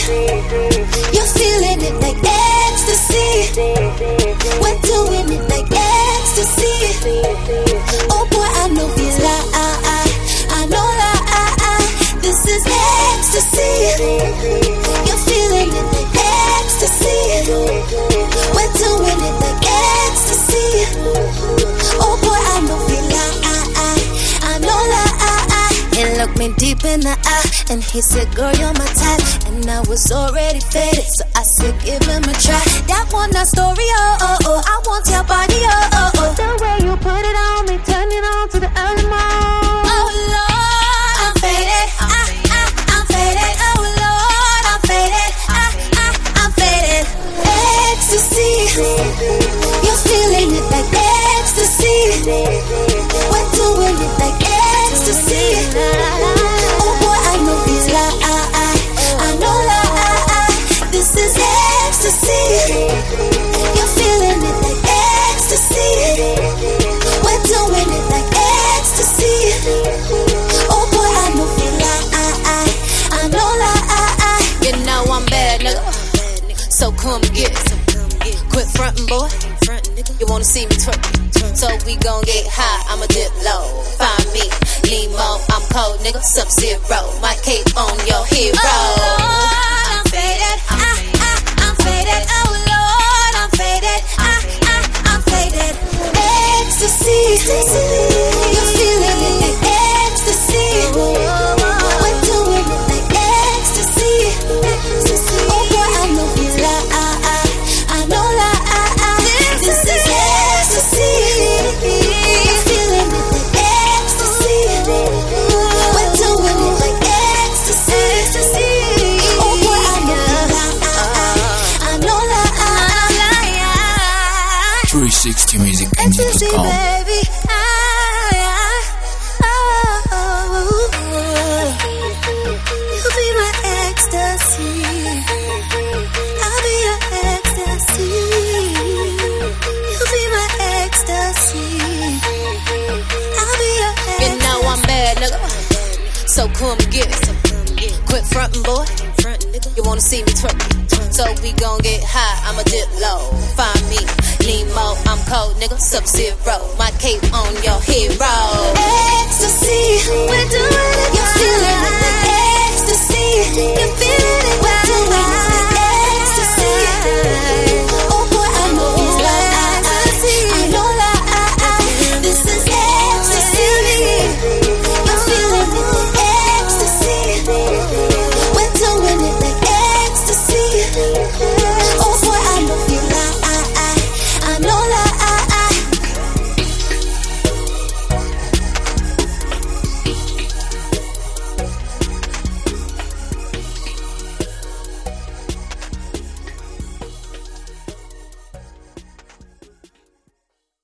You're feeling it like ecstasy. We're doing it like ecstasy. Oh boy, I know we lie. I know lie. This is ecstasy. You're feeling it like ecstasy. We're doing it like ecstasy. Oh boy, I know we lie. I know lie. He looked me deep in the eye and he said, girl, you're my type. And I was already faded, so I said, give him a try. That one, that story, I want your body, The way you put it on me, turn it on to the early morning. Oh Lord, I'm faded. I'm faded. Oh Lord, I'm faded. I'm faded. Ecstasy. You're feeling it like ecstasy. We're doing it like ecstasy. Oh boy, I know these lie. I know lie. This is ecstasy. You're feeling it like ecstasy. We're doing it like ecstasy. Oh boy, I know these lie. I know lie. You know I'm bad, nigga. So come get it. Quit frontin', boy. You wanna see me twerk? So we gon' get high. I'ma dip low. Find me, Nemo. I'm cold, nigga. Sub-Zero. My cape on your hero. Oh Lord, I'm faded. I'm faded. Oh Lord, I'm faded. I'm faded. Ecstasy. You're feeling it like ecstasy. We're doing it like ecstasy. Oh boy, I know we lie. I know lie. This is ecstasy. You're feeling it like ecstasy. We're doing it like ecstasy. Oh boy, I know lie. I know lie. 360musicengine.com. Baby. You'll be my ecstasy. I'll be your ecstasy. You'll be my ecstasy. I'll be your ecstasy. You know I'm bad, nigga. So come get it. Quit frontin', boy. You wanna see me twerk? So we gon' get high. I'ma dip low. Find me, Nemo. I'm cold, nigga. Sub-Zero. My cape on your hero. Ecstasy. We're doing it. You're feeling it like ecstasy. You're feeling it.